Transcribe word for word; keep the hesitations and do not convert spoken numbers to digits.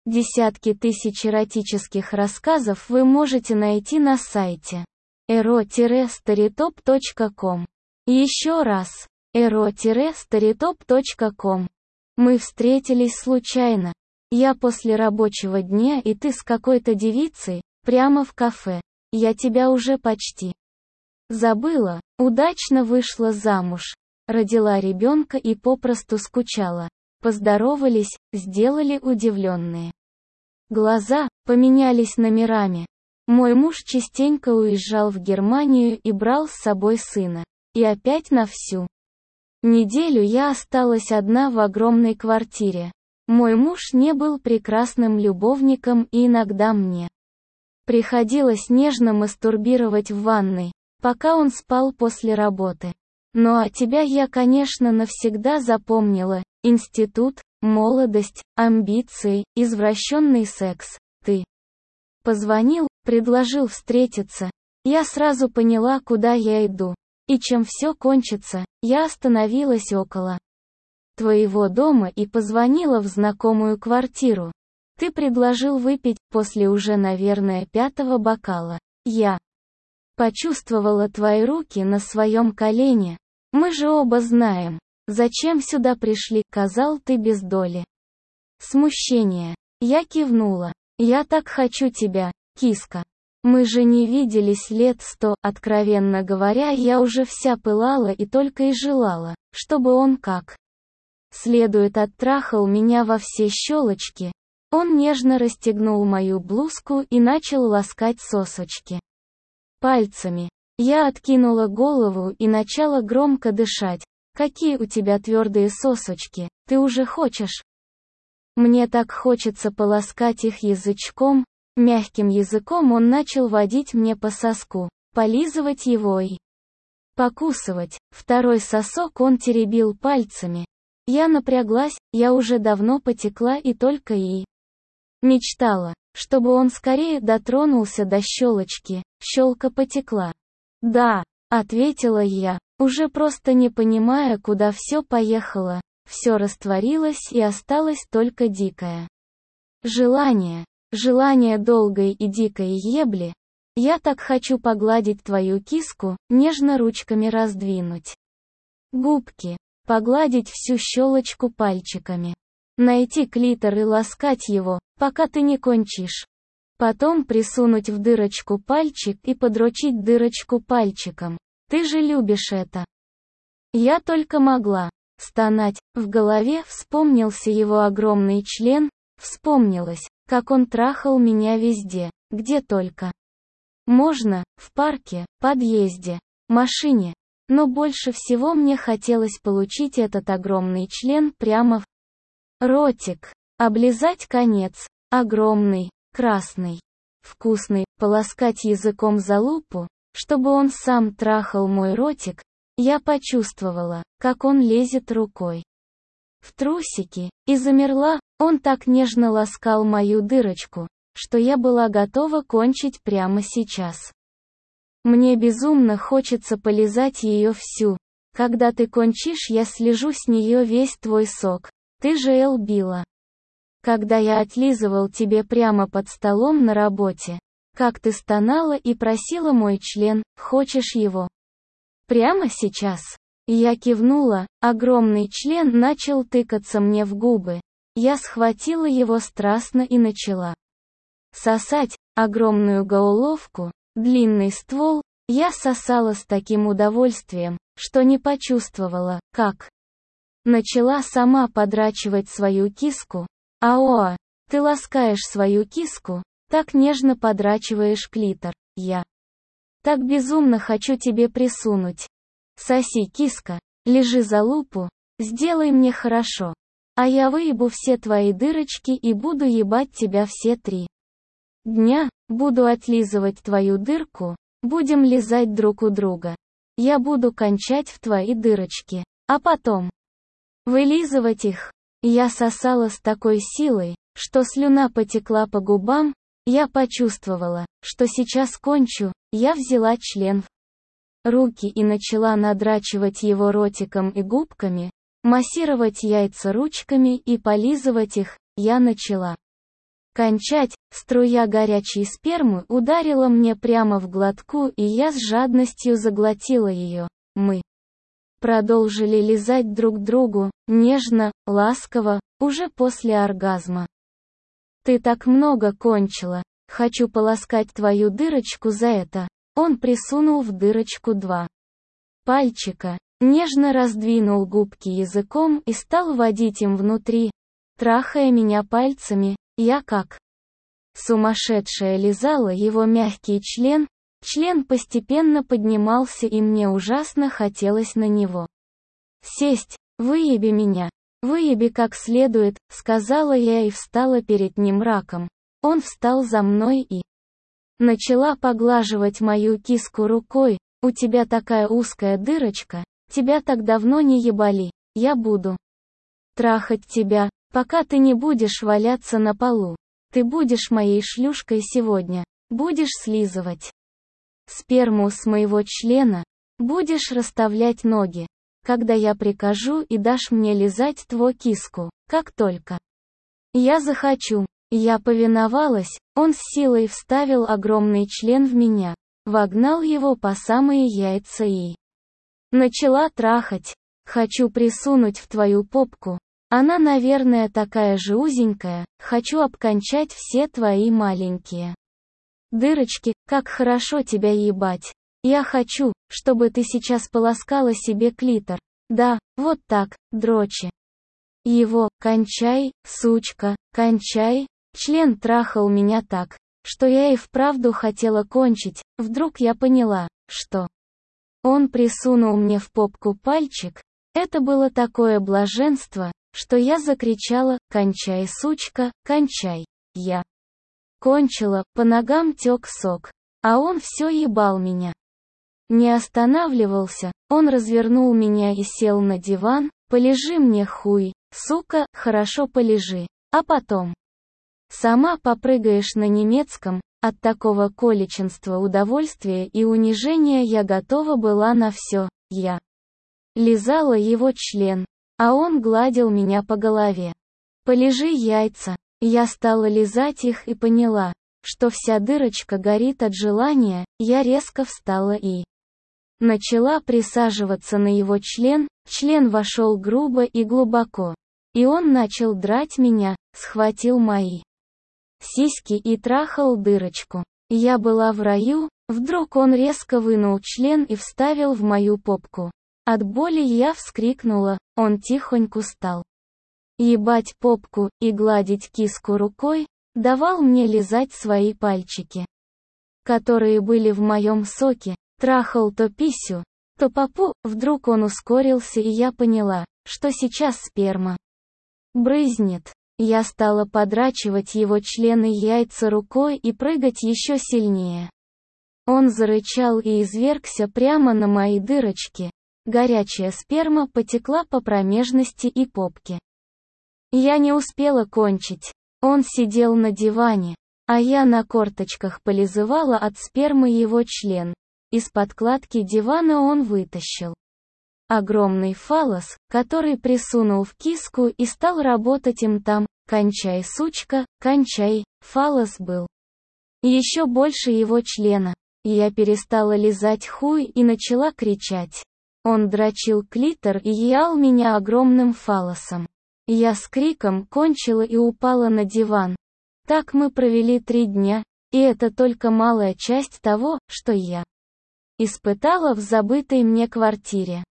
Десятки тысяч эротических рассказов вы можете найти на сайте эро старитоп точка ком. Еще раз, эро старитоп точка ком. Мы встретились случайно. Я после рабочего дня и ты с какой-то девицей, прямо в кафе. Я тебя уже почти забыла, удачно вышла замуж, родила ребенка и попросту скучала. Поздоровались, сделали удивленные глаза, поменялись номерами. Мой муж частенько уезжал в Германию и брал с собой сына. И опять на всю неделю я осталась одна в огромной квартире. Мой муж не был прекрасным любовником, и иногда мне приходилось нежно мастурбировать в ванной, пока он спал после работы. Ну а тебя я, конечно, навсегда запомнила. Институт, молодость, амбиции, извращенный секс. Ты позвонил, предложил встретиться. Я сразу поняла, куда я иду. И чем все кончится. Я остановилась около твоего дома и позвонила в знакомую квартиру. Ты предложил выпить, после уже, наверное, пятого бокала. Я почувствовала твои руки на своем колене. Мы же оба знаем, зачем сюда пришли, сказал ты без доли смущения. Я кивнула. Я так хочу тебя, киска. Мы же не виделись лет сто, откровенно говоря, я уже вся пылала и только и желала, чтобы он как следует оттрахал меня во все щелочки. Он нежно расстегнул мою блузку и начал ласкать сосочки пальцами. Я откинула голову и начала громко дышать. Какие у тебя твердые сосочки, ты уже хочешь? Мне так хочется поласкать их язычком. Мягким языком он начал водить мне по соску, полизывать его и покусывать. Второй сосок он теребил пальцами. Я напряглась, я уже давно потекла и только и мечтала, чтобы он скорее дотронулся до щелочки. Щелка потекла. «Да», — ответила я, уже просто не понимая, куда все поехало. Все растворилось и осталось только дикое желание. Желание долгой и дикой ебли. Я так хочу погладить твою киску, нежно ручками раздвинуть губки, погладить всю щелочку пальчиками, найти клитор и ласкать его, пока ты не кончишь. Потом присунуть в дырочку пальчик и подрочить дырочку пальчиком. Ты же любишь это. Я только могла стонать. В голове вспомнился его огромный член, вспомнилось, как он трахал меня везде, где только можно, в парке, подъезде, машине. Но больше всего мне хотелось получить этот огромный член прямо в ротик, облизать конец, огромный, красный, вкусный, полоскать языком за лупу, чтобы он сам трахал мой ротик. Я почувствовала, как он лезет рукой в трусики, и замерла. Он так нежно ласкал мою дырочку, что я была готова кончить прямо сейчас. Мне безумно хочется полизать ее всю. Когда ты кончишь, я слежу с нее весь твой сок. Ты же элбила. Когда я отлизывал тебе прямо под столом на работе, как ты стонала и просила мой член, хочешь его? Прямо сейчас? Я кивнула, огромный член начал тыкаться мне в губы. Я схватила его страстно и начала сосать огромную головку, длинный ствол. Я сосала с таким удовольствием, что не почувствовала, как начала сама подрачивать свою киску. Аоа, ты ласкаешь свою киску, так нежно подрачиваешь клитор. Я так безумно хочу тебе присунуть. Соси, киска, лежи за лупу, сделай мне хорошо. А я выебу все твои дырочки и буду ебать тебя все три дня, буду отлизывать твою дырку, будем лизать друг у друга. Я буду кончать в твои дырочки, а потом вылизывать их. Я сосала с такой силой, что слюна потекла по губам. Я почувствовала, что сейчас кончу. Я взяла член в руки и начала надрачивать его ротиком и губками, массировать яйца ручками и полизывать их. Я начала кончать, струя горячей спермы ударила мне прямо в глотку, и я с жадностью заглотила ее. Мы продолжили лизать друг другу, нежно, ласково, уже после оргазма. «Ты так много кончила, хочу поласкать твою дырочку за это». Он присунул в дырочку два пальчика, нежно раздвинул губки языком и стал водить им внутри, трахая меня пальцами. Я как сумасшедшая лизала его мягкий член, член постепенно поднимался, и мне ужасно хотелось на него сесть. «Выеби меня, выеби как следует», — сказала я и встала перед ним раком. Он встал за мной и начала поглаживать мою киску рукой. «У тебя такая узкая дырочка, тебя так давно не ебали, я буду трахать тебя, пока ты не будешь валяться на полу. Ты будешь моей шлюшкой сегодня, будешь слизывать сперму с моего члена, будешь расставлять ноги, когда я прикажу, и дашь мне лизать твою киску, как только я захочу». Я повиновалась, он с силой вставил огромный член в меня, вогнал его по самые яйца и начала трахать. «Хочу присунуть в твою попку, она, наверное, такая же узенькая, хочу обкончать все твои маленькие дырочки, как хорошо тебя ебать. Я хочу, чтобы ты сейчас полоскала себе клитор. Да, вот так, дрочи его, кончай, сучка, кончай». Член трахал меня так, что я и вправду хотела кончить. Вдруг я поняла, что он присунул мне в попку пальчик. Это было такое блаженство, что я закричала: «Кончай, сучка, кончай!» Я кончила, по ногам тек сок, а он все ебал меня. Не останавливался, он развернул меня и сел на диван. «Полежи мне, хуй, сука, хорошо полежи, а потом сама попрыгаешь на немецком». От такого количества удовольствия и унижения я готова была на все. Я лизала его член, а он гладил меня по голове. «Полежи яйца». Я стала лизать их и поняла, что вся дырочка горит от желания. Я резко встала и начала присаживаться на его член. Член вошел грубо и глубоко, и он начал драть меня, схватил мои сиськи и трахал дырочку. Я была в раю. Вдруг он резко вынул член и вставил в мою попку. От боли я вскрикнула. Он тихонько стал ебать попку и гладить киску рукой, давал мне лизать свои пальчики, которые были в моем соке, трахал то писю, то попу. Вдруг он ускорился, и я поняла, что сейчас сперма брызнет. Я стала подрачивать его члены и яйца рукой и прыгать еще сильнее. Он зарычал и извергся прямо на мои дырочки. Горячая сперма потекла по промежности и попке. Я не успела кончить. Он сидел на диване, а я на корточках полизывала от спермы его член. Из подкладки дивана он вытащил огромный фаллос, который присунул в киску и стал работать им там. «Кончай, сучка, кончай». Фаллос был еще больше его члена. Я перестала лизать хуй и начала кричать. Он дрочил клитор и ял меня огромным фаллосом. Я с криком кончила и упала на диван. Так мы провели три дня, и это только малая часть того, что я испытала в забытой мне квартире.